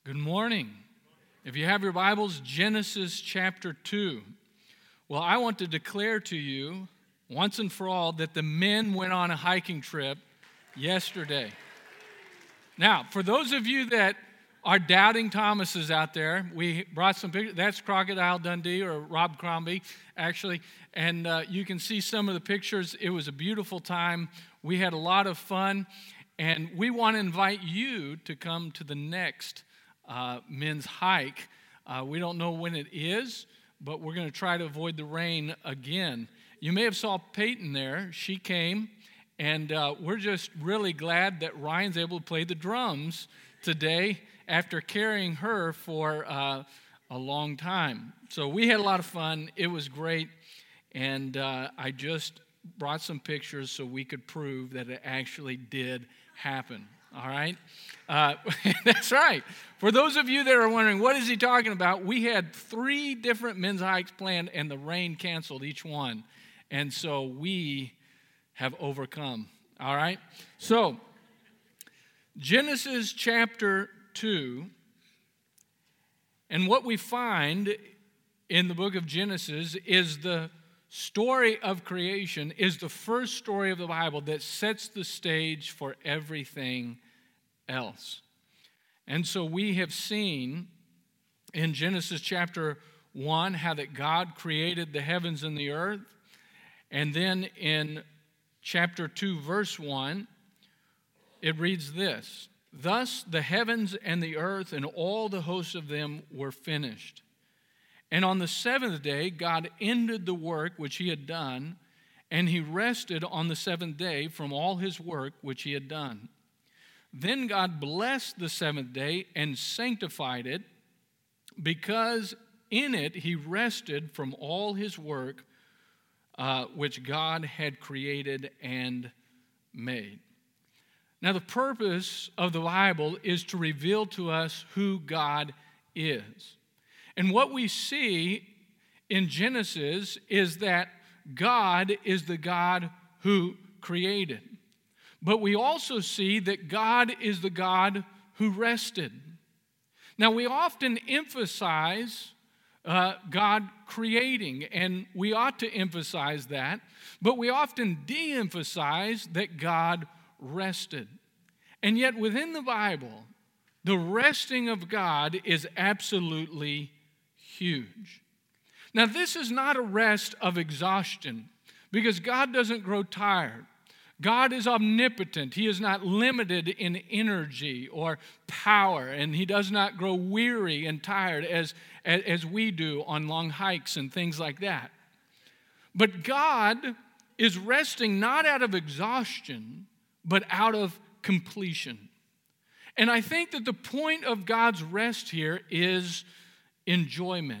Good morning. If you have your Bibles, Genesis chapter 2. Well, I want to declare to you once and for all that the men went on a hiking trip yesterday. Now, for those of you that are doubting Thomases out there, we brought some pictures. That's Crocodile Dundee or Rob Crombie, actually. And you can see some of the pictures. It was a beautiful time. We had a lot of fun. And we want to invite you to come to the next men's hike. We don't know when it is, but we're going to try to avoid the rain again. You may have saw Peyton there. She came, and we're just really glad that Ryan's able to play the drums today after carrying her for a long time. So we had a lot of fun. It was great, and I just brought some pictures so we could prove that it actually did happen. All right? That's right. For those of you that are wondering, what is he talking about? We had 3 different men's hikes planned, and the rain canceled each one. And so we have overcome. All right? So, Genesis chapter 2, and what we find in the book of Genesis is the story of creation is the first story of the Bible that sets the stage for everything else. And so we have seen in Genesis chapter 1 how that God created the heavens and the earth. And then in chapter 2, verse 1, it reads this: "Thus the heavens and the earth and all the hosts of them were finished. And on the 7th day, God ended the work which he had done, and he rested on the 7th day from all his work which he had done. Then God blessed the 7th day and sanctified it, because in it he rested from all his work which God had created and made." Now, the purpose of the Bible is to reveal to us who God is. And what we see in Genesis is that God is the God who created. But we also see that God is the God who rested. Now, we often emphasize God creating, and we ought to emphasize that, but we often de-emphasize that God rested. And yet, within the Bible, the resting of God is absolutely huge. Now, this is not a rest of exhaustion, because God doesn't grow tired. God is omnipotent. He is not limited in energy or power, and he does not grow weary and tired as we do on long hikes and things like that. But God is resting not out of exhaustion, but out of completion. And I think that the point of God's rest here is enjoyment.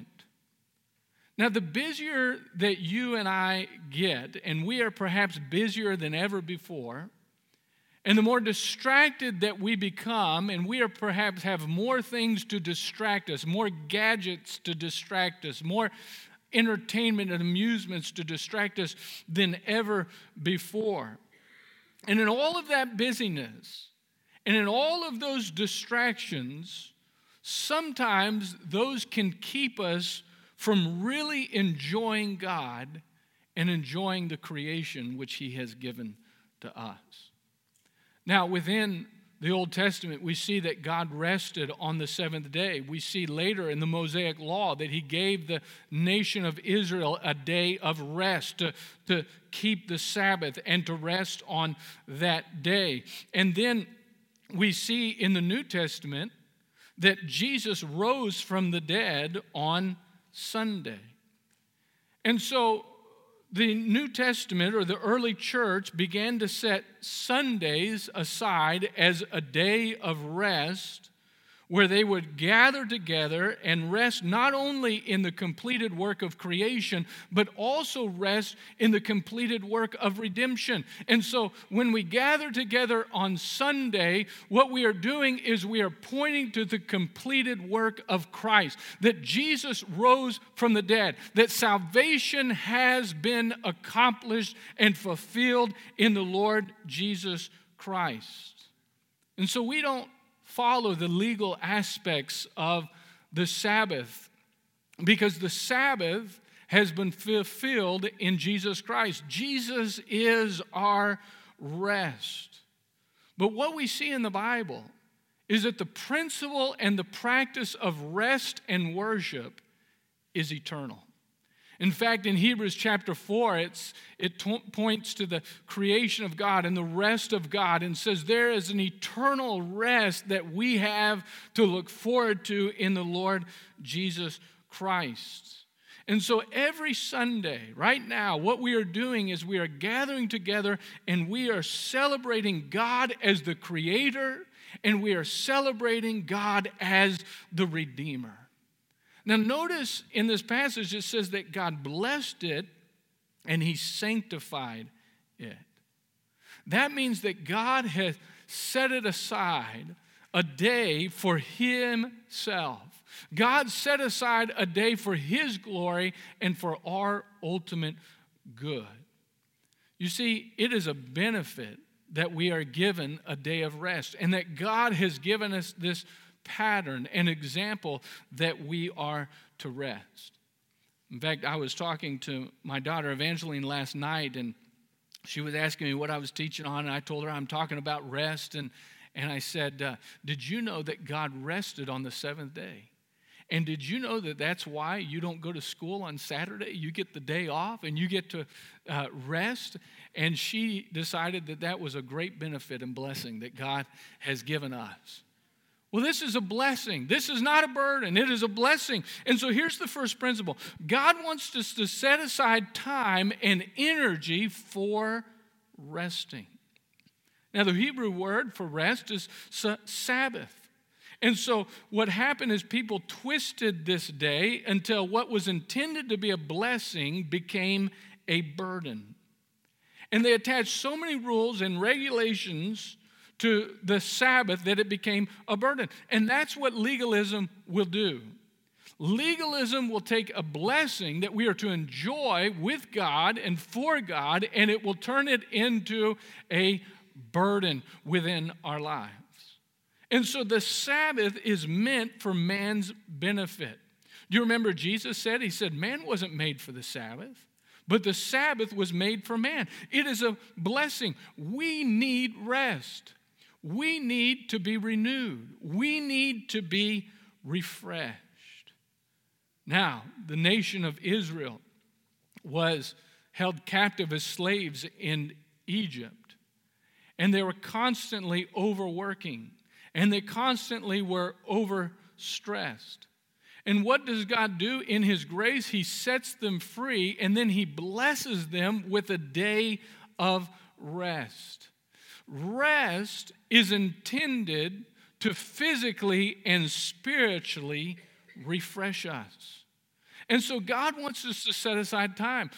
Now, the busier that you and I get, and we are perhaps busier than ever before, and the more distracted that we become, and we are perhaps have more things to distract us, more gadgets to distract us, more entertainment and amusements to distract us than ever before. And in all of that busyness, and in all of those distractions, sometimes those can keep us from really enjoying God and enjoying the creation which he has given to us. Now, within the Old Testament, we see that God rested on the 7th day. We see later in the Mosaic Law that he gave the nation of Israel a day of rest to keep the Sabbath and to rest on that day. And then we see in the New Testament that Jesus rose from the dead on Sunday. And so the New Testament, or the early church, began to set Sundays aside as a day of rest, where they would gather together and rest not only in the completed work of creation, but also rest in the completed work of redemption. And so when we gather together on Sunday, what we are doing is we are pointing to the completed work of Christ, that Jesus rose from the dead, that salvation has been accomplished and fulfilled in the Lord Jesus Christ. And so we don't follow the legal aspects of the Sabbath because the Sabbath has been fulfilled in Jesus Christ. Jesus is our rest. But what we see in the Bible is that the principle and the practice of rest and worship is eternal. In fact, in Hebrews chapter 4, it points to the creation of God and the rest of God and says there is an eternal rest that we have to look forward to in the Lord Jesus Christ. And so every Sunday, right now, what we are doing is we are gathering together and we are celebrating God as the Creator and we are celebrating God as the Redeemer. Now notice in this passage it says that God blessed it and He sanctified it. That means that God has set it aside a day for Himself. God set aside a day for His glory and for our ultimate good. You see, it is a benefit that we are given a day of rest and that God has given us this pattern, an example that we are to rest. In fact, I was talking to my daughter Evangeline last night, and she was asking me what I was teaching on, and I told her I'm talking about rest, and I said, did you know that God rested on the seventh day? And did you know that that's why you don't go to school on Saturday? You get the day off, and you get to rest. And she decided that that was a great benefit and blessing that God has given us. Well, this is a blessing. This is not a burden. It is a blessing. And so here's the first principle. God wants us to set aside time and energy for resting. Now, the Hebrew word for rest is Sabbath. And so what happened is people twisted this day until what was intended to be a blessing became a burden. And they attached so many rules and regulations to the Sabbath that it became a burden. And that's what legalism will do. Legalism will take a blessing that we are to enjoy with God and for God, and it will turn it into a burden within our lives. And so the Sabbath is meant for man's benefit. Do you remember Jesus said? He said, man wasn't made for the Sabbath, but the Sabbath was made for man. It is a blessing. We need rest. We need to be renewed. We need to be refreshed. Now, the nation of Israel was held captive as slaves in Egypt, and they were constantly overworking, and they constantly were overstressed. And what does God do? In His grace, He sets them free, and then He blesses them with a day of rest. Rest is intended to physically and spiritually refresh us. And so God wants us to set aside time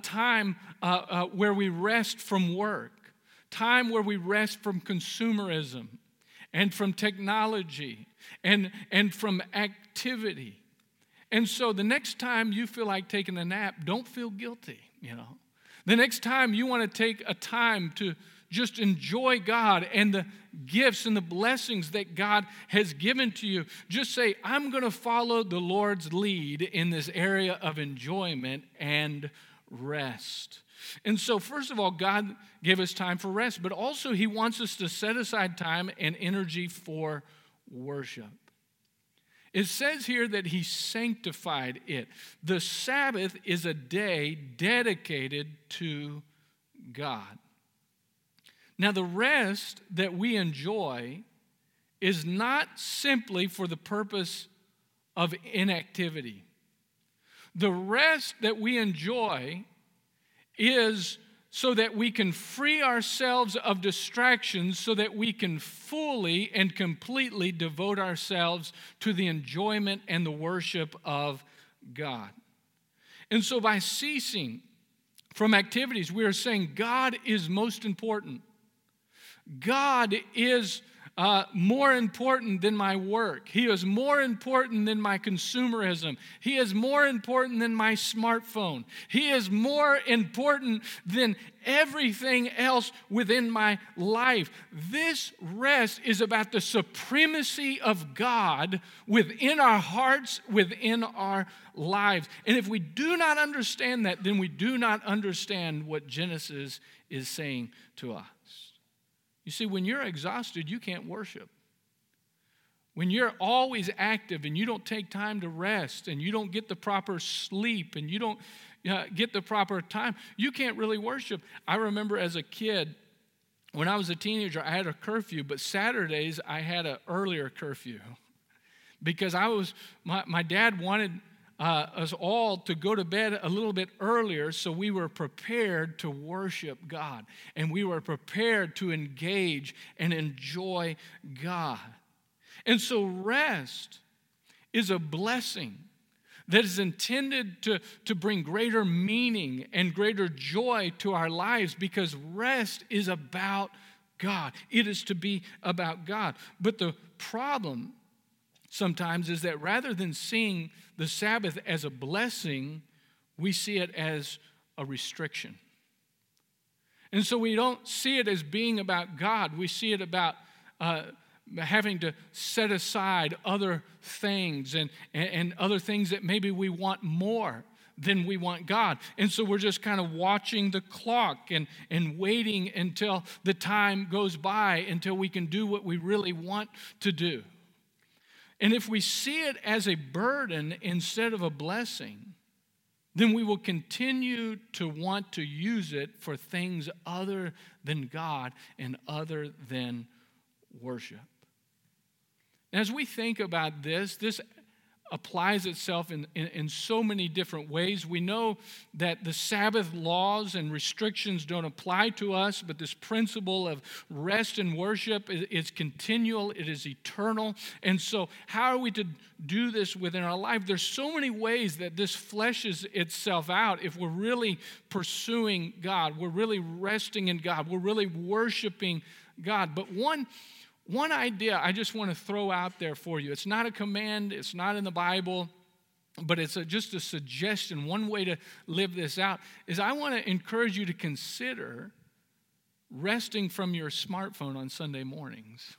where we rest from work, time where we rest from consumerism and from technology and from activity. And so the next time you feel like taking a nap, don't feel guilty, The next time you want to take a time to just enjoy God and the gifts and the blessings that God has given to you. Just say, I'm going to follow the Lord's lead in this area of enjoyment and rest. And so, first of all, God gave us time for rest, but also He wants us to set aside time and energy for worship. It says here that He sanctified it. The Sabbath is a day dedicated to God. Now, the rest that we enjoy is not simply for the purpose of inactivity. The rest that we enjoy is so that we can free ourselves of distractions so that we can fully and completely devote ourselves to the enjoyment and the worship of God. And so by ceasing from activities, we are saying God is most important. God is more important than my work. He is more important than my consumerism. He is more important than my smartphone. He is more important than everything else within my life. This rest is about the supremacy of God within our hearts, within our lives. And if we do not understand that, then we do not understand what Genesis is saying to us. You see, when you're exhausted, you can't worship. When you're always active and you don't take time to rest and you don't get the proper sleep and you don't get the proper time, you can't really worship. I remember as a kid, when I was a teenager, I had a curfew, but Saturdays I had an earlier curfew because my dad wanted us all to go to bed a little bit earlier so we were prepared to worship God and we were prepared to engage and enjoy God. And so rest is a blessing that is intended to bring greater meaning and greater joy to our lives because rest is about God. It is to be about God. But the problem sometimes is that rather than seeing the Sabbath as a blessing, we see it as a restriction. And so we don't see it as being about God. We see it about having to set aside other things and other things that maybe we want more than we want God. And so we're just kind of watching the clock and waiting until the time goes by until we can do what we really want to do. And if we see it as a burden instead of a blessing, then we will continue to want to use it for things other than God and other than worship. As we think about this applies itself in so many different ways. We know that the Sabbath laws and restrictions don't apply to us, but this principle of rest and worship is continual, it is eternal. And so how are we to do this within our life? There's so many ways that this fleshes itself out if we're really pursuing God, we're really resting in God, we're really worshiping God. But one idea I just want to throw out there for you. It's not a command, it's not in the Bible, but it's just a suggestion. One way to live this out is I want to encourage you to consider resting from your smartphone on Sunday mornings.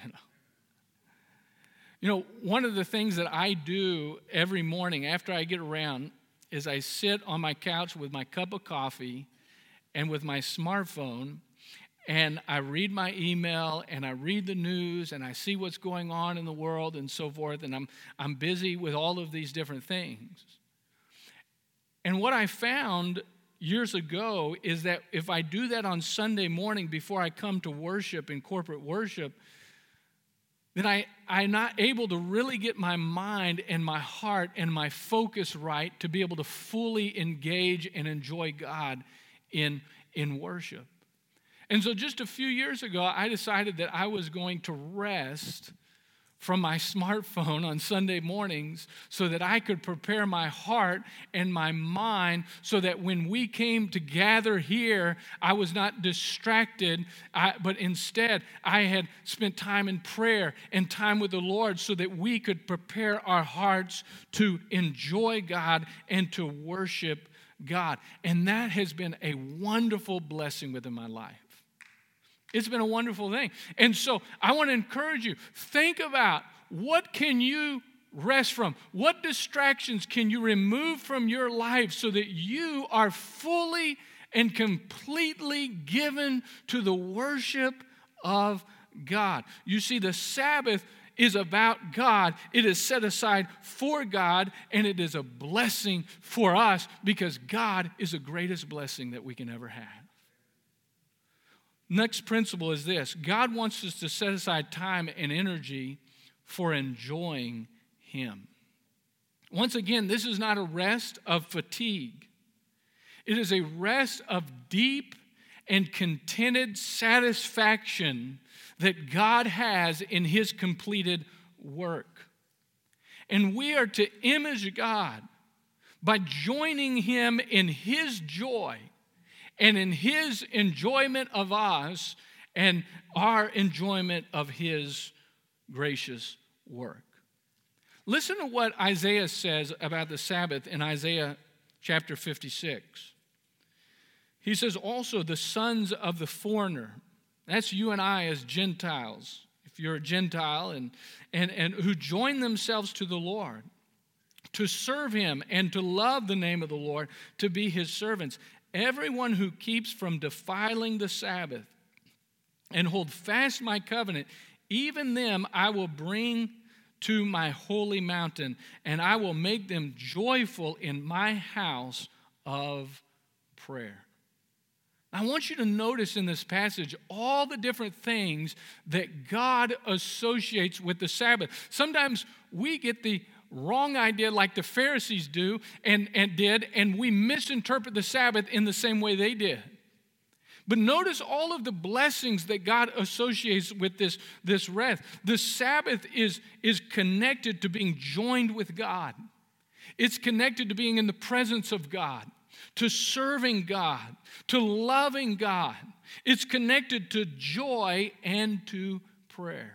You know, one of the things that I do every morning after I get around is I sit on my couch with my cup of coffee and with my smartphone, and I read my email, and I read the news, and I see what's going on in the world and so forth, and I'm busy with all of these different things. And what I found years ago is that if I do that on Sunday morning before I come to worship, in corporate worship, then I'm not able to really get my mind and my heart and my focus right to be able to fully engage and enjoy God in worship. And so just a few years ago, I decided that I was going to rest from my smartphone on Sunday mornings so that I could prepare my heart and my mind so that when we came to gather here, I was not distracted, but instead I had spent time in prayer and time with the Lord so that we could prepare our hearts to enjoy God and to worship God. And that has been a wonderful blessing within my life. It's been a wonderful thing. And so I want to encourage you, think about what can you rest from? What distractions can you remove from your life so that you are fully and completely given to the worship of God? You see, the Sabbath is about God. It is set aside for God, and it is a blessing for us because God is the greatest blessing that we can ever have. Next principle is this: God wants us to set aside time and energy for enjoying Him. Once again, this is not a rest of fatigue. It is a rest of deep and contented satisfaction that God has in His completed work. And we are to image God by joining Him in His joy and in His enjoyment of us and our enjoyment of his gracious work. Listen to what Isaiah says about the Sabbath in Isaiah chapter 56. He says, also the sons of the foreigner, that's you and I as Gentiles, if you're a Gentile, and who join themselves to the Lord, to serve him and to love the name of the Lord, to be his servants. Everyone who keeps from defiling the Sabbath and hold fast my covenant, even them I will bring to my holy mountain, and I will make them joyful in my house of prayer. I want you to notice in this passage all the different things that God associates with the Sabbath. Sometimes we get the wrong idea like the Pharisees do and did, and we misinterpret the Sabbath in the same way they did. But notice all of the blessings that God associates with this rest. The Sabbath is connected to being joined with God. It's connected to being in the presence of God, to serving God, to loving God. It's connected to joy and to prayer.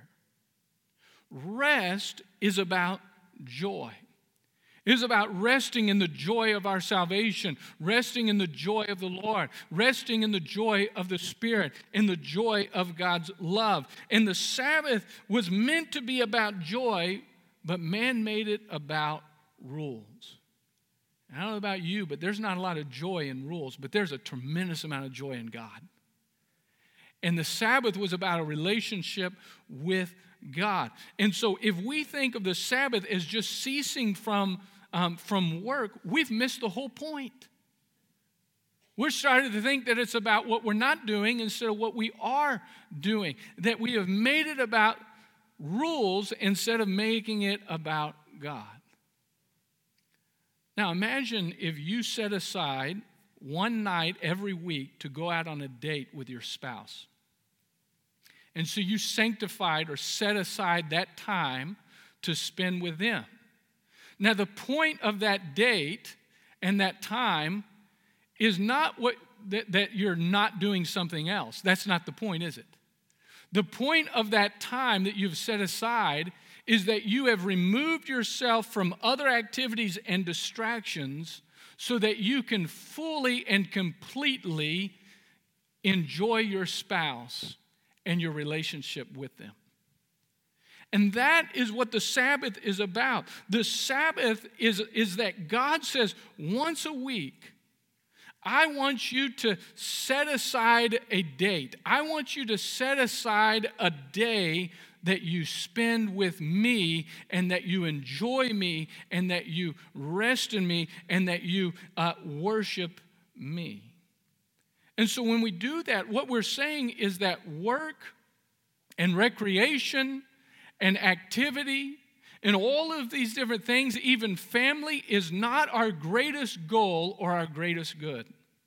Rest is about joy. It is about resting in the joy of our salvation, resting in the joy of the Lord, resting in the joy of the Spirit, in the joy of God's love. And the Sabbath was meant to be about joy, but man made it about rules. I don't know about you, but there's not a lot of joy in rules, but there's a tremendous amount of joy in God. And the Sabbath was about a relationship with God. And so if we think of the Sabbath as just ceasing from work, we've missed the whole point. We're starting to think that it's about what we're not doing instead of what we are doing, that we have made it about rules instead of making it about God. Now imagine if you set aside one night every week to go out on a date with your spouse. And so you sanctified or set aside that time to spend with them. Now, the point of that date and that time is not that you're not doing something else. That's not the point, is it? The point of that time that you've set aside is that you have removed yourself from other activities and distractions so that you can fully and completely enjoy your spouse and your relationship with them. And that is what the Sabbath is about. The Sabbath is that God says, once a week, I want you to set aside a date. I want you to set aside a day that you spend with me and that you enjoy me and that you rest in me and that you worship me. And so when we do that, what we're saying is that work and recreation and activity and all of these different things, even family, is not our greatest goal or our greatest good.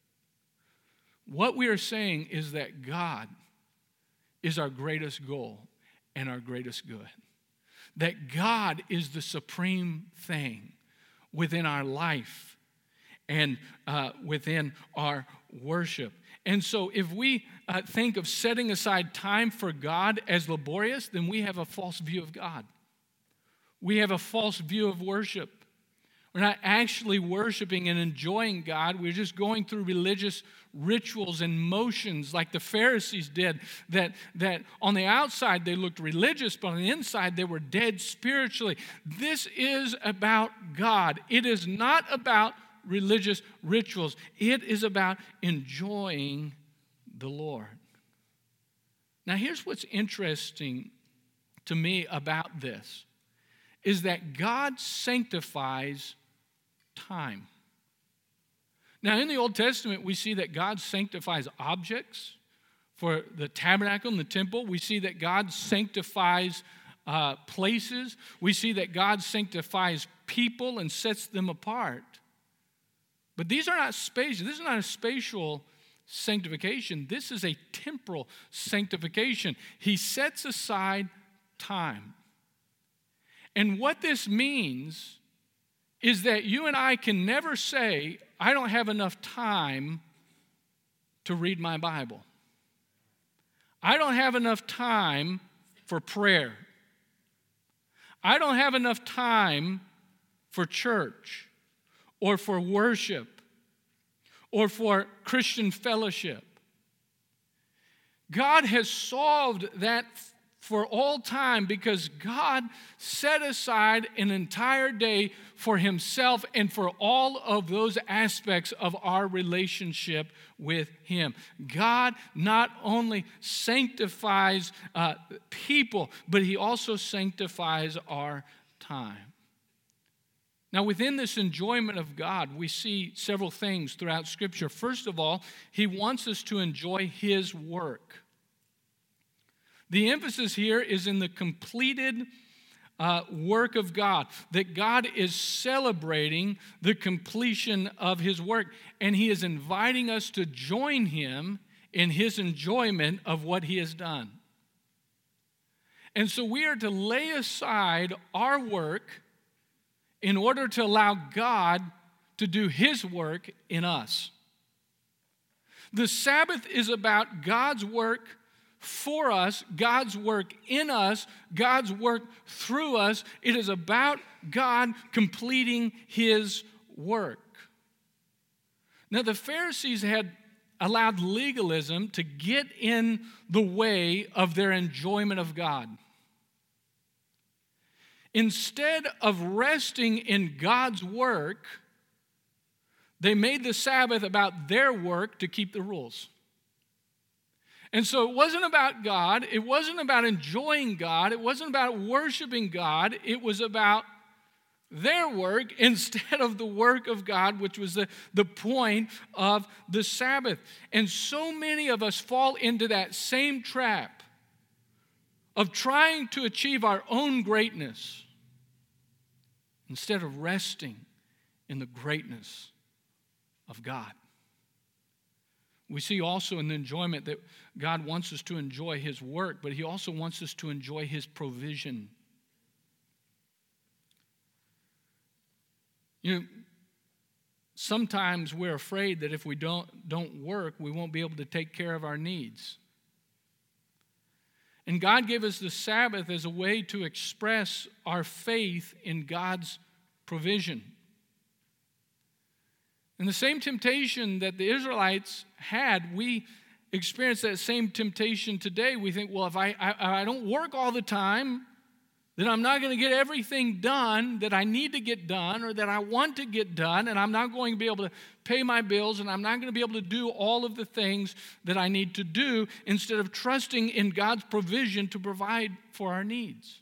What we are saying is that God is our greatest goal and our greatest good. That God is the supreme thing within our life and within our worship. And so if we think of setting aside time for God as laborious, then we have a false view of God. We have a false view of worship. We're not actually worshiping and enjoying God. We're just going through religious rituals and motions like the Pharisees did, that on the outside they looked religious, but on the inside they were dead spiritually. This is about God. It is not about religious rituals. It is about enjoying the Lord. Now, here's what's interesting to me about this, is that God sanctifies time. Now, in the Old Testament, we see that God sanctifies objects for the tabernacle and the temple. We see that God sanctifies places. We see that God sanctifies people and sets them apart. But these are not spatial. This is not a spatial sanctification. This is a temporal sanctification. He sets aside time. And what this means is that you and I can never say, I don't have enough time to read my Bible. I don't have enough time for prayer. I don't have enough time for church or for worship or for Christian fellowship. God has solved that for all time because God set aside an entire day for himself and for all of those aspects of our relationship with him. God not only sanctifies people, but he also sanctifies our time. Now, within this enjoyment of God, we see several things throughout Scripture. First of all, he wants us to enjoy his work. The emphasis here is in the completed work of God, that God is celebrating the completion of his work, and he is inviting us to join him in his enjoyment of what he has done. And so we are to lay aside our work in order to allow God to do his work in us. The Sabbath is about God's work for us, God's work in us, God's work through us. It is about God completing his work. Now, the Pharisees had allowed legalism to get in the way of their enjoyment of God. Instead of resting in God's work, they made the Sabbath about their work to keep the rules. And so it wasn't about God. It wasn't about enjoying God. It wasn't about worshiping God. It was about their work instead of the work of God, which was the point of the Sabbath. And so many of us fall into that same trap of trying to achieve our own greatness instead of resting in the greatness of God. We see also in the enjoyment that God wants us to enjoy his work, but he also wants us to enjoy his provision. You know, sometimes we're afraid that if we don't work, we won't be able to take care of our needs. And God gave us the Sabbath as a way to express our faith in God's provision. And the same temptation that the Israelites had, we experience that same temptation today. We think, well, if I don't work all the time, then I'm not going to get everything done that I need to get done or that I want to get done, and I'm not going to be able to pay my bills, and I'm not going to be able to do all of the things that I need to do, instead of trusting in God's provision to provide for our needs.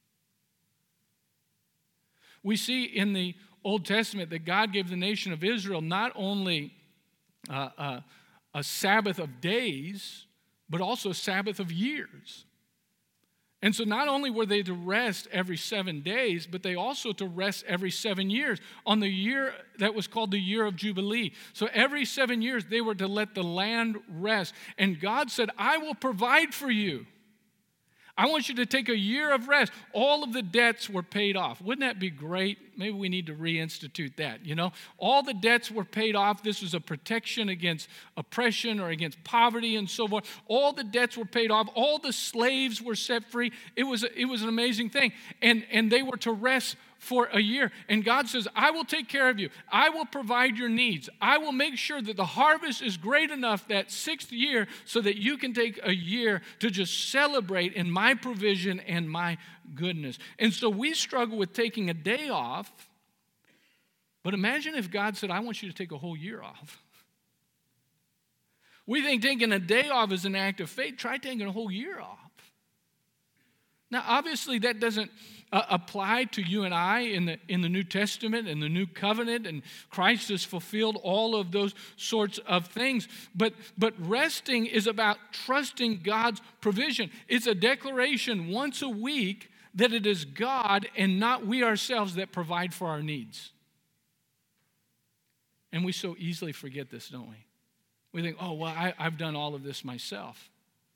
We see in the Old Testament that God gave the nation of Israel not only a Sabbath of days, but also a Sabbath of years. And so not only were they to rest every 7 days, but they also to rest every 7 years on the year that was called the year of Jubilee. So every 7 years they were to let the land rest. And God said, I will provide for you. I want you to take a year of rest. All of the debts were paid off. Wouldn't that be great? Maybe we need to reinstitute that, you know. All the debts were paid off. This was a protection against oppression or against poverty and so forth. All the debts were paid off. All the slaves were set free. It was an amazing thing. And they were to rest for a year. And God says, I will take care of you. I will provide your needs. I will make sure that the harvest is great enough that 6th year so that you can take a year to just celebrate in my provision and my goodness. And so we struggle with taking a day off, but imagine if God said, I want you to take a whole year off. We think taking a day off is an act of faith. Try taking a whole year off. Now, obviously, that doesn't apply to you and I in the New Testament and the New Covenant, and Christ has fulfilled all of those sorts of things. But resting is about trusting God's provision. It's a declaration once a week that it is God and not we ourselves that provide for our needs. And we so easily forget this, don't we? We think, oh, well, I've done all of this myself.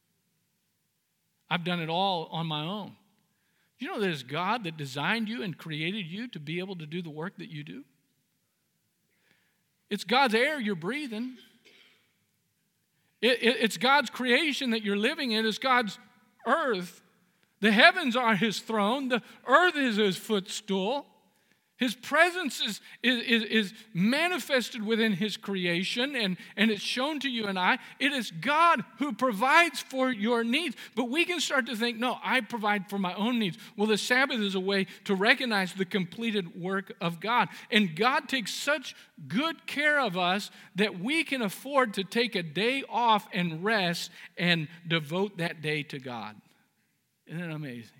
I've done it all on my own. You know there's God that designed you and created you to be able to do the work that you do? It's God's air you're breathing. It's God's creation that you're living in. It's God's earth. The heavens are his throne. The earth is his footstool. His presence is manifested within his creation, and it's shown to you and I. It is God who provides for your needs. But we can start to think, no, I provide for my own needs. Well, the Sabbath is a way to recognize the completed work of God. And God takes such good care of us that we can afford to take a day off and rest and devote that day to God. Isn't it amazing?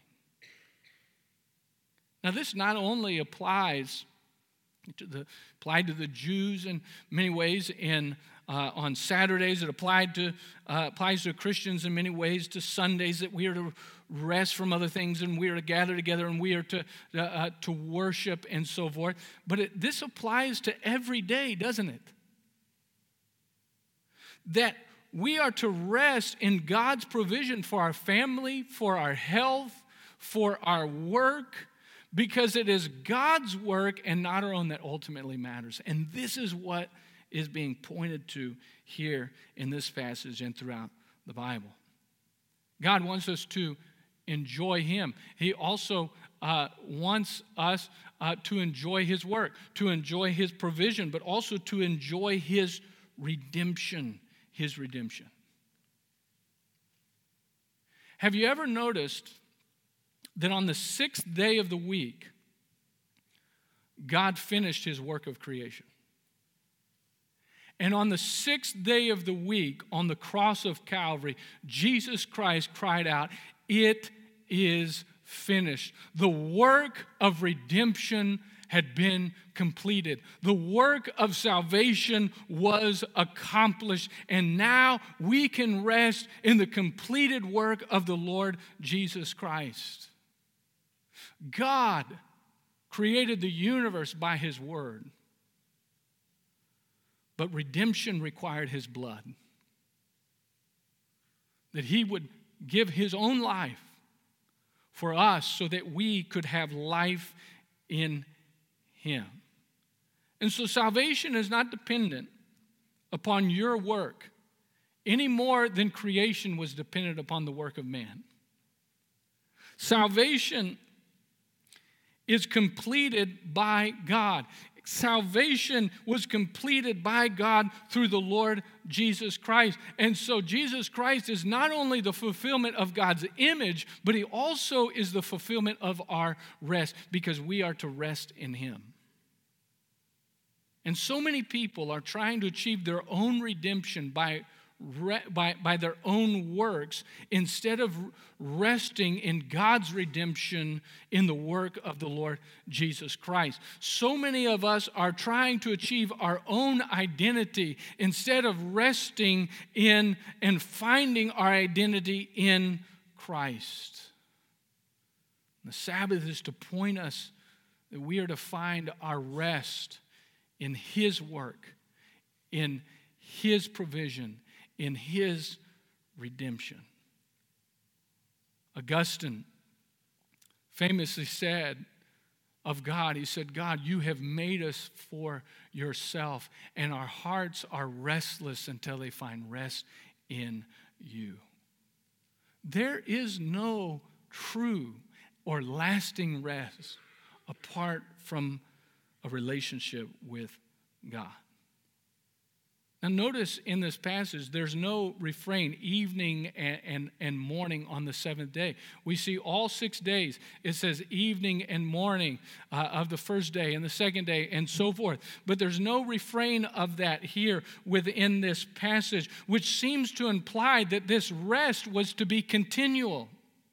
Now, this not only applies to the Jews in many ways on Saturdays. It applies to Christians in many ways, to Sundays, that we are to rest from other things and we are to gather together and we are to worship and so forth. But this applies to every day, doesn't it? That we are to rest in God's provision for our family, for our health, for our work, because it is God's work and not our own that ultimately matters. And this is what is being pointed to here in this passage and throughout the Bible. God wants us to enjoy him. He also wants us to enjoy his work, to enjoy his provision, but also to enjoy his redemption. His redemption. Have you ever noticed that on the sixth day of the week, God finished his work of creation? And on the sixth day of the week, on the cross of Calvary, Jesus Christ cried out, "It is finished." The work of redemption had been completed. The work of salvation was accomplished, and now we can rest in the completed work of the Lord Jesus Christ. God created the universe by his word, but redemption required his blood. That he would give his own life for us so that we could have life in him. And so salvation is not dependent upon your work any more than creation was dependent upon the work of man. Salvation is completed by God. Salvation was completed by God through the Lord Jesus Christ. And so Jesus Christ is not only the fulfillment of God's image, but he also is the fulfillment of our rest, because we are to rest in him. And so many people are trying to achieve their own redemption by their own works instead of resting in God's redemption in the work of the Lord Jesus Christ. So many of us are trying to achieve our own identity instead of resting in and finding our identity in Christ. The Sabbath is to point us that we are to find our rest in his work, in his provision, in his redemption. Augustine famously said of God, he said, "God, you have made us for yourself, and our hearts are restless until they find rest in you." There is no true or lasting rest apart from a relationship with God. Now notice in this passage, there's no refrain, evening and morning on the seventh day. We see all 6 days. It says evening and morning of the first day and the second day and so forth. But there's no refrain of that here within this passage, which seems to imply that this rest was to be continual.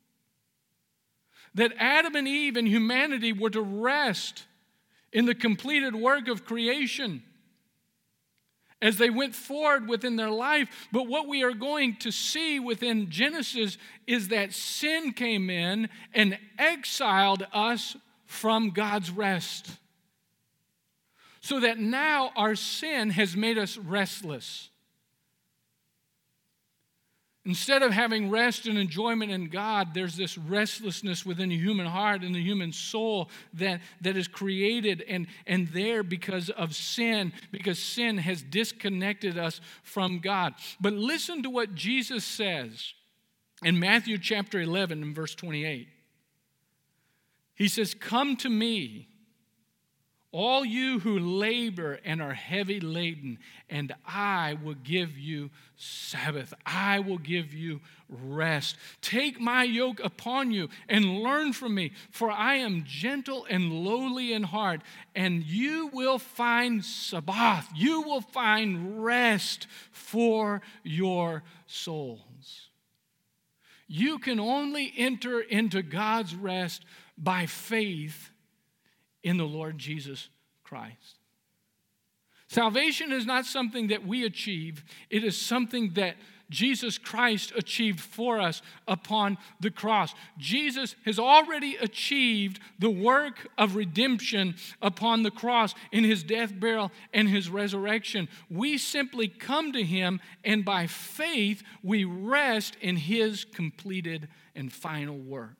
That Adam and Eve and humanity were to rest in the completed work of creation as they went forward within their life. But what we are going to see within Genesis is that sin came in and exiled us from God's rest. So that now our sin has made us restless. Instead of having rest and enjoyment in God, there's this restlessness within the human heart and the human soul that is created and there because of sin, because sin has disconnected us from God. But listen to what Jesus says in Matthew chapter 11 and verse 28. He says, "Come to me, all you who labor and are heavy laden, and I will give you Sabbath. I will give you rest. Take my yoke upon you and learn from me, for I am gentle and lowly in heart, and you will find Sabbath. You will find rest for your souls." You can only enter into God's rest by faith in the Lord Jesus Christ. Salvation is not something that we achieve. It is something that Jesus Christ achieved for us upon the cross. Jesus has already achieved the work of redemption upon the cross in his death, burial, and his resurrection. We simply come to him, and by faith, we rest in his completed and final work.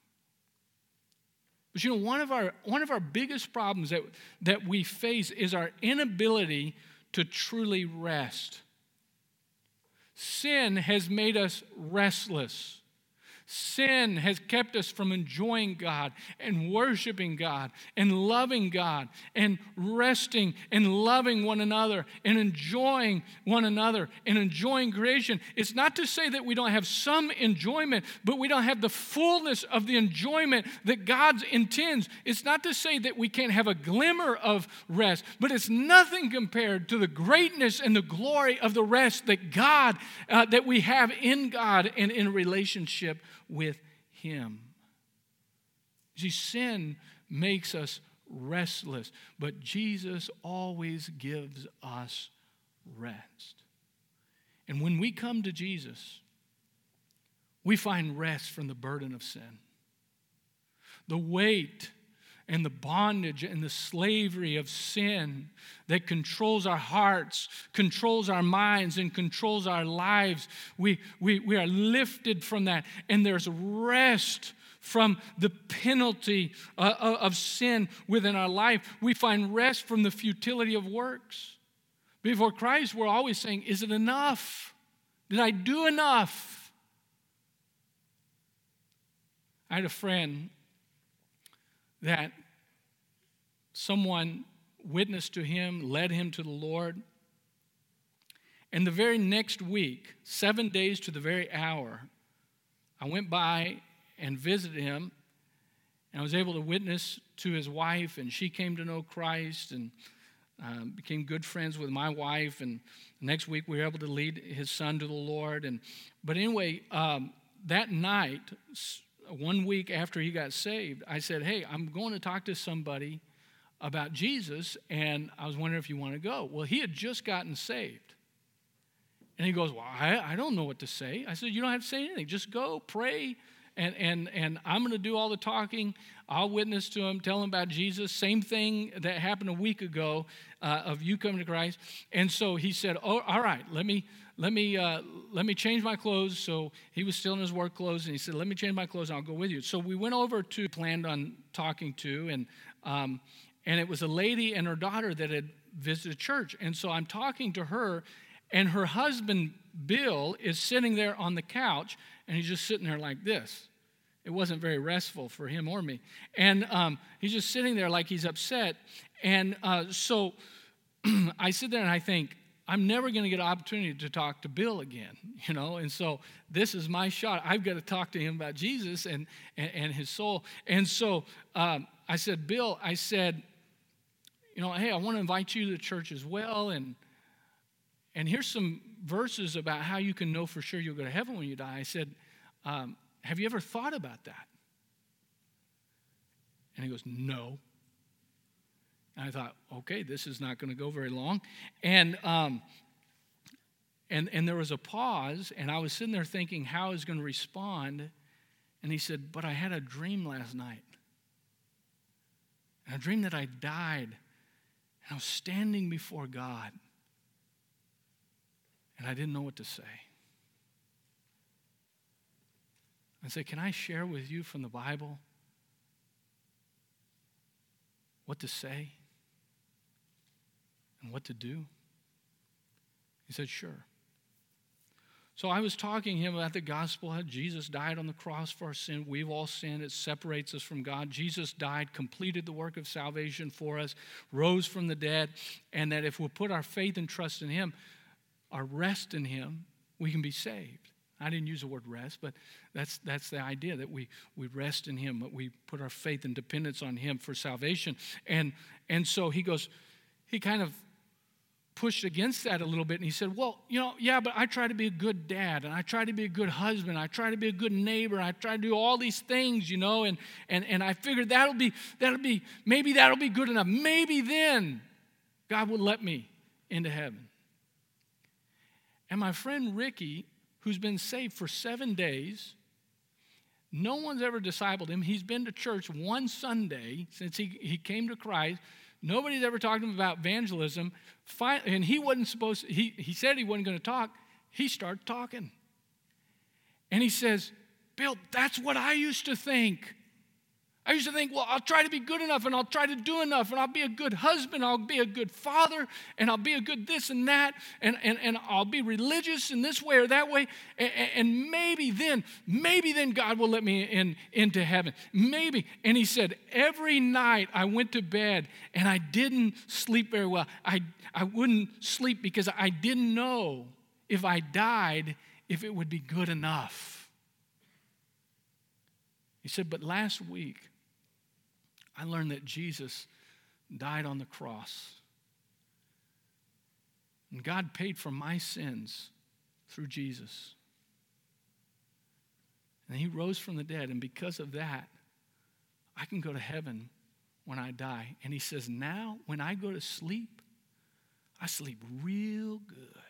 But you know, one of our biggest problems that we face is our inability to truly rest. Sin has made us restless. Sin has kept us from enjoying God and worshiping God and loving God and resting and loving one another and enjoying one another and enjoying creation. It's not to say that we don't have some enjoyment, but we don't have the fullness of the enjoyment that God intends. It's not to say that we can't have a glimmer of rest, but it's nothing compared to the greatness and the glory of the rest that God, that we have in God and in relationship with him. See, sin makes us restless, but Jesus always gives us rest. And when we come to Jesus, we find rest from the burden of sin. The weight and the bondage and the slavery of sin that controls our hearts, controls our minds, and controls our lives. We are lifted from that, and there's rest from the penalty of sin within our life. We find rest from the futility of works. Before Christ, we're always saying, is it enough? Did I do enough? I had a friend that someone witnessed to him, led him to the Lord. And the very next week, 7 days to the very hour, I went by and visited him, and I was able to witness to his wife, and she came to know Christ and became good friends with my wife. And next week, we were able to lead his son to the Lord. But anyway, that night, 1 week after he got saved, I said, hey, I'm going to talk to somebody about Jesus, and I was wondering if you want to go. Well, he had just gotten saved. And he goes, well, I don't know what to say. I said, you don't have to say anything. Just go, pray, and I'm going to do all the talking. I'll witness to him, tell him about Jesus. Same thing that happened a week ago of you coming to Christ. And so he said, oh, all right, let me change my clothes. So he was still in his work clothes, and he said, let me change my clothes, and I'll go with you. So we went over to planned on talking to, and it was a lady and her daughter that had visited church. And so I'm talking to her, and her husband, Bill, is sitting there on the couch, and he's just sitting there like this. It wasn't very restful for him or me. And he's just sitting there like he's upset. And so I sit there and I think, I'm never going to get an opportunity to talk to Bill again, you know. And so this is my shot. I've got to talk to him about Jesus and his soul. And so I said, Bill, I said, you know, hey, I want to invite you to the church as well. And here's some verses about how you can know for sure you'll go to heaven when you die. I said, have you ever thought about that? And he goes, no. And I thought, okay, this is not going to go very long. And there was a pause, and I was sitting there thinking how I was going to respond. And he said, but I had a dream last night. And a dream that I died. And I was standing before God. And I didn't know what to say. and say, can I share with you from the Bible what to say and what to do? He said, sure. So I was talking to him about the gospel, how Jesus died on the cross for our sin. We've all sinned. It separates us from God. Jesus died, completed the work of salvation for us, rose from the dead, and that if we'll put our faith and trust in him, our rest in him, we can be saved. I didn't use the word rest, but that's the idea, that we rest in him, that we put our faith and dependence on him for salvation. And so he kind of pushed against that a little bit, and he said, well, yeah, but I try to be a good dad, and I try to be a good husband, I try to be a good neighbor, I try to do all these things, and I figured maybe that'll be good enough. Maybe then God will let me into heaven. And my friend Ricky, who's been saved for 7 days, no one's ever discipled him. He's been to church one Sunday since he came to Christ. Nobody's ever talked to him about evangelism. And he wasn't supposed to, he said he wasn't going to talk. He started talking. And he says, Bill, that's what I used to think. I used to think, well, I'll try to be good enough, and I'll try to do enough, and I'll be a good husband, I'll be a good father, and I'll be a good this and that, and I'll be religious in this way or that way, and maybe then God will let me into heaven. Maybe. And he said, every night I went to bed, and I didn't sleep very well. I wouldn't sleep because I didn't know if I died, if it would be good enough. He said, but last week, I learned that Jesus died on the cross. And God paid for my sins through Jesus. And he rose from the dead. And because of that, I can go to heaven when I die. And he says, now when I go to sleep, I sleep real good.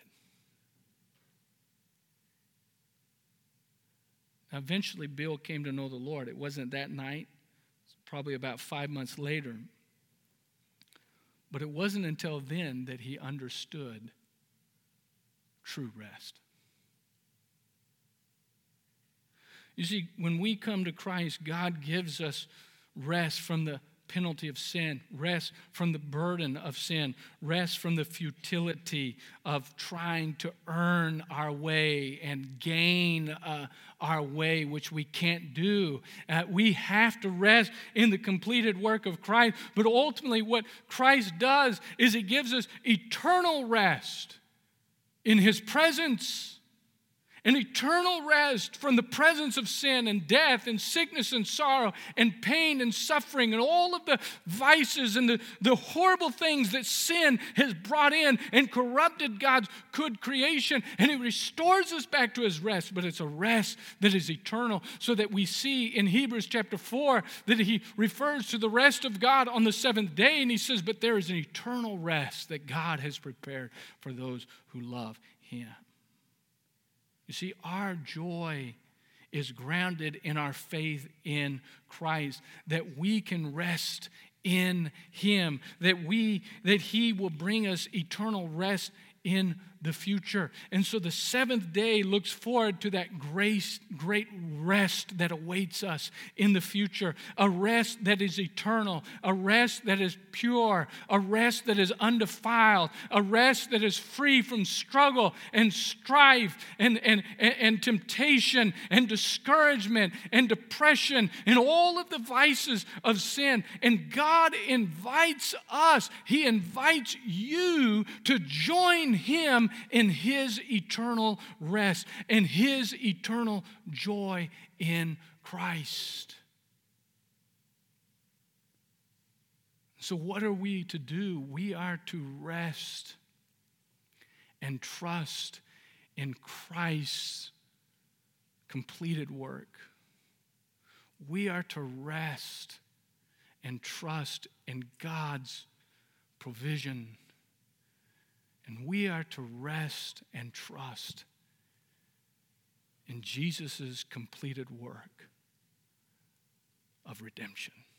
Now, eventually, Bill came to know the Lord. It wasn't that night. It's probably about 5 months later. But it wasn't until then that he understood true rest. You see, when we come to Christ, God gives us rest from the penalty of sin, rest from the burden of sin, rest from the futility of trying to earn our way and gain our way, which we can't do. We have to rest in the completed work of Christ, but ultimately what Christ does is he gives us eternal rest in his presence. An eternal rest from the presence of sin and death and sickness and sorrow and pain and suffering and all of the vices and the horrible things that sin has brought in and corrupted God's good creation. And he restores us back to his rest, but it's a rest that is eternal, so that we see in Hebrews chapter 4 that he refers to the rest of God on the seventh day, and he says, but there is an eternal rest that God has prepared for those who love him. You see, our joy is grounded in our faith in Christ, that we can rest in him, that he will bring us eternal rest in the future. And so the seventh day looks forward to that great rest that awaits us in the future, a rest that is eternal, a rest that is pure, a rest that is undefiled, a rest that is free from struggle and strife and temptation and discouragement and depression and all of the vices of sin. And God invites us, he invites you to join him in his eternal rest and his eternal joy in Christ. So what are we to do? We are to rest and trust in Christ's completed work. We are to rest and trust in God's provision. And we are to rest and trust in Jesus' completed work of redemption.